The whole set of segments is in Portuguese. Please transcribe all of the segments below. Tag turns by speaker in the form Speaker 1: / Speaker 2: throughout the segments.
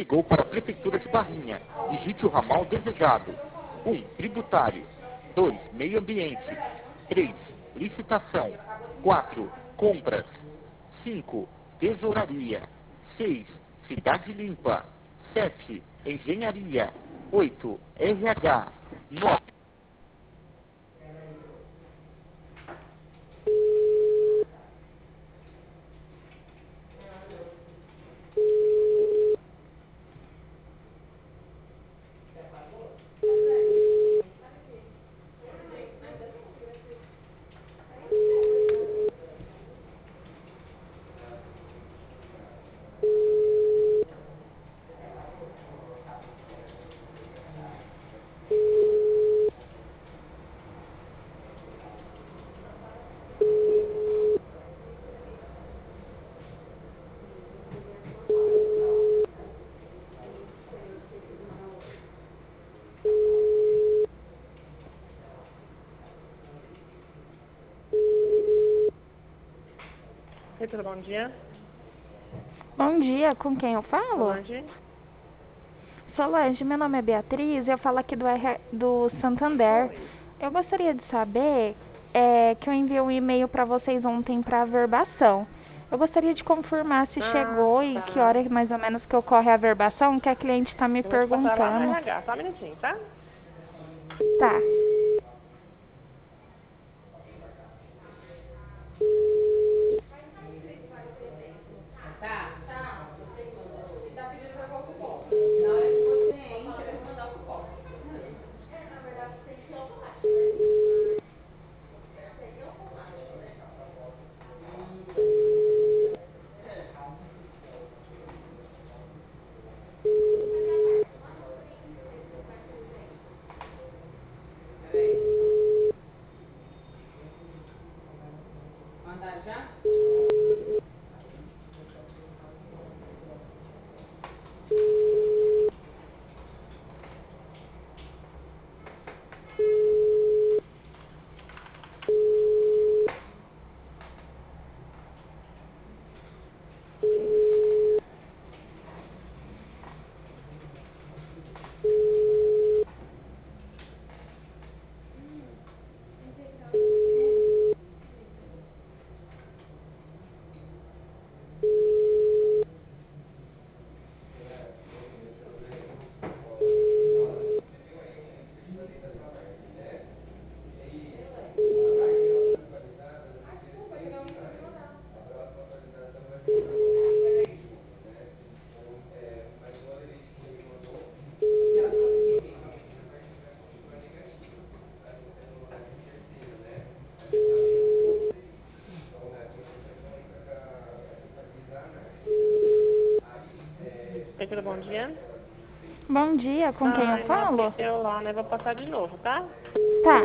Speaker 1: ligou para a Prefeitura de Barrinha. Digite o ramal desejado. 1. Tributário. 2. Meio ambiente. 3. Licitação. 4. Compras. 5. Tesouraria. 6. Cidade Limpa. 7. Engenharia. 8. RH. 9.
Speaker 2: Tudo bom dia?
Speaker 3: Bom dia, com quem eu falo?
Speaker 2: Solange?
Speaker 3: Solange, meu nome é Beatriz, eu falo aqui do Santander.
Speaker 2: Oi.
Speaker 3: Eu gostaria de saber que eu enviei um e-mail para vocês ontem para averbação. Eu gostaria de confirmar se chegou e
Speaker 2: Tá.
Speaker 3: que hora mais ou menos que ocorre a averbação, que a cliente está me
Speaker 2: Eu vou te passar lá no
Speaker 3: perguntando.
Speaker 2: RH, só um minutinho, tá?
Speaker 3: Tá.
Speaker 4: Mandaram já?
Speaker 2: Oi, tudo bom dia?
Speaker 3: Bom dia, com quem eu
Speaker 2: Ai, não
Speaker 3: falo?
Speaker 2: atendeu lá, né? Vou passar de novo, tá?
Speaker 3: Tá.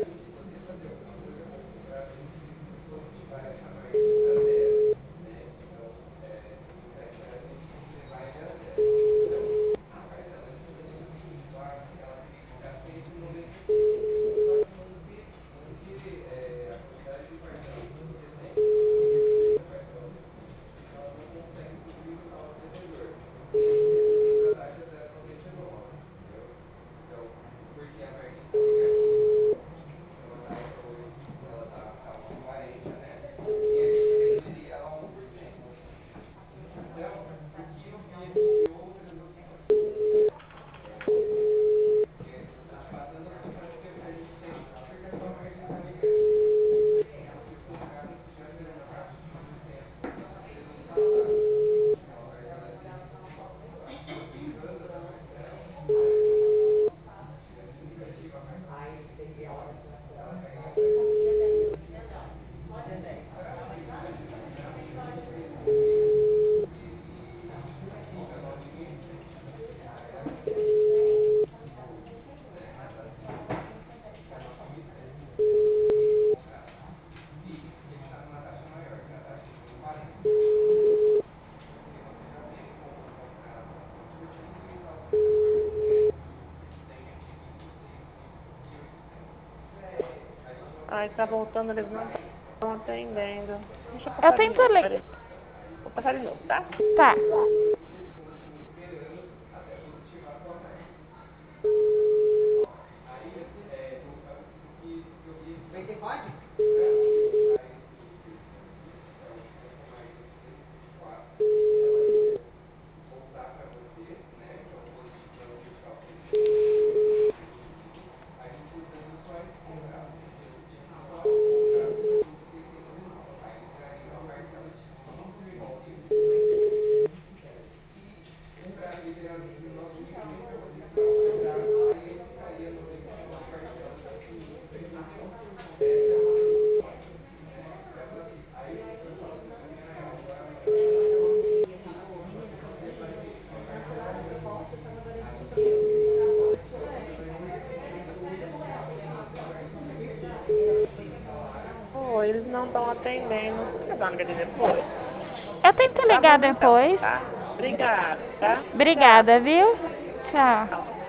Speaker 2: Ai, tá voltando, eles não estão atendendo. Deixa eu
Speaker 3: Eu
Speaker 2: passar de
Speaker 3: tento
Speaker 2: novo,
Speaker 3: ler.
Speaker 2: peraí. Vou passar de novo, tá?
Speaker 3: Tá.
Speaker 2: Oi, eles não estão atendendo. Você tá ligando depois?
Speaker 3: Eu tento
Speaker 2: Tá
Speaker 3: ligar
Speaker 2: bom, então,
Speaker 3: depois.
Speaker 2: tá? Obrigada, tá?
Speaker 3: Obrigada, viu? Tchau.
Speaker 2: Tchau.